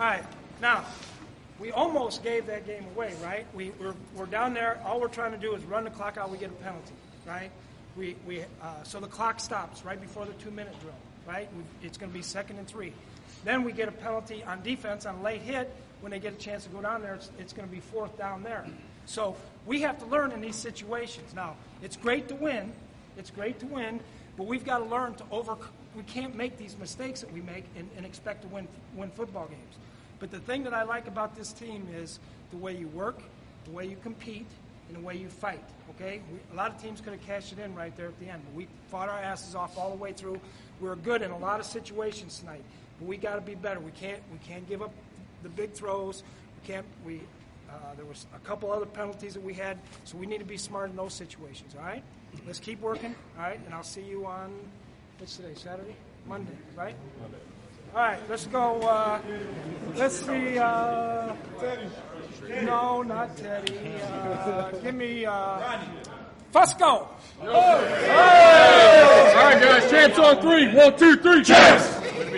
All right. Now, we almost gave that game away, right? We're down there. All we're trying to do is run the clock out. We get a penalty, right? So the clock stops right before the 2-minute drill, right? It's going to be 2nd and 3. Then we get a penalty on defense on late hit. When they get a chance to go down there, it's going to be 4th down there. So we have to learn in these situations. Now, it's great to win. It's great to win, but we've got to learn to we can't make these mistakes that we make and expect to win football games. But the thing that I like about this team is the way you work, the way you compete, and the way you fight, okay? A lot of teams could have cashed it in right there at the end, but we fought our asses off all the way through. We were good in a lot of situations tonight, but we got to be better. We can't give up the big throws. There was a couple other penalties that we had, so we need to be smart in those situations, all right? Let's keep working, all right? And I'll see you on, what's today, Saturday? Monday, right? Monday. All right, let's go. Let's see. No, not Teddy. Give me Fusco. All right, guys. Champs on 3. 1, 2, 3. Champs.